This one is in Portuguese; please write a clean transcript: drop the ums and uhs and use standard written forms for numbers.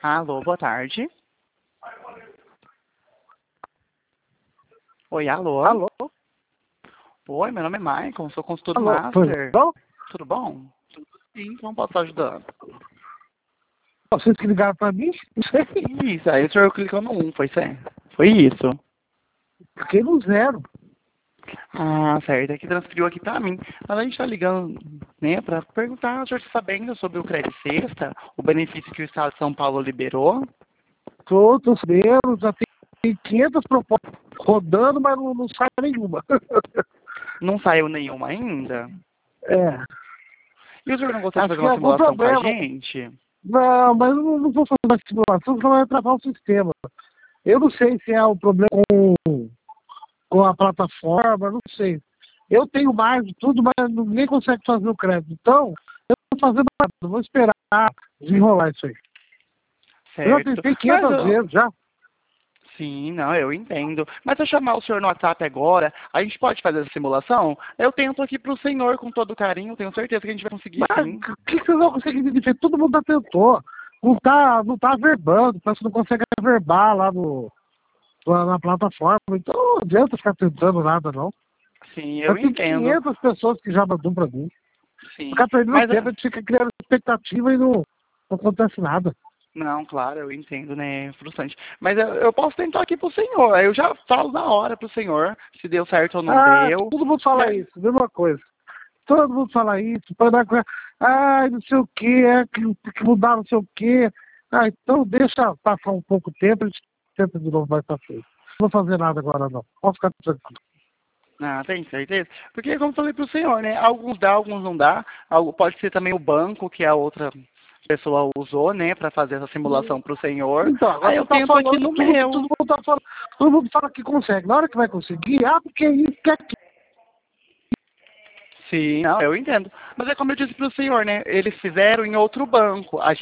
Alô, boa tarde. Oi, alô. Alô? Oi, meu nome é Maicon, sou consultor Alô? Pois Master. não? Tudo bom? Tudo sim, como posso estar ajudando? Vocês que ligaram pra mim? Não sei. Isso, aí o senhor clicou no 1, foi certo? Foi isso. Fiquei no 0. Ah, certo, é que transferiu aqui pra mim. Mas a gente tá ligando, né, pra perguntar, o senhor está sabendo sobre o Crédito Sexta, o benefício que o Estado de São Paulo liberou? Tô sabendo, já tem 500 propostas rodando, mas não sai nenhuma. Não saiu nenhuma ainda? É. E o senhor não gostaria de Acho fazer que é uma algum simulação com a problema. gente? Não, mas eu não vou fazer uma simulação, só vai travar o sistema. Eu não sei se é um problema com a plataforma, não sei. Eu tenho mais de tudo, mas ninguém consegue fazer o crédito. Então, eu não vou fazer nada, vou esperar desenrolar isso aí. Eu já Certo. tentei Mas 500 vezes já. sim, não, eu entendo. Mas se eu chamar o senhor no WhatsApp agora, a gente pode fazer essa simulação? Eu tento aqui pro senhor com todo carinho, tenho certeza que a gente vai conseguir Mas sim. o que vocês vão conseguir dizer? Todo mundo já tentou. Não tá averbando, parece que não consegue averbar lá na plataforma. Então não adianta ficar tentando nada, não. Sim, Já eu tem entendo. 500 pessoas que já mandam pra mim. Sim. Ficar perdendo Mas, tempo, a gente fica criando expectativa e não acontece nada. não, claro, eu entendo, né? É frustrante. Mas eu posso tentar aqui pro senhor. Aí eu já falo na hora pro senhor se deu certo ou não Ah, deu. todo mundo fala Né? isso, mesma coisa. Todo mundo fala isso, para dar coisa. Ai, não sei o que, que mudar não sei o que. Ah, então deixa passar um pouco de tempo, a gente tenta de novo mais pra frente. Não vou fazer nada agora não. Pode ficar tranquilo. Ah, tem certeza? Porque, como eu falei pro senhor, né? Alguns dá, alguns não dá. Pode ser também o banco que a outra pessoa usou, né, para fazer essa simulação pro senhor. Então, agora Aí você eu tá tento aqui falando no tudo, meu. todo mundo tá falando, todo mundo fala que consegue. Na hora que vai conseguir, porque é isso, que é aquilo. Sim, não, eu entendo. Mas é como eu disse pro senhor, né? Eles fizeram em outro banco. A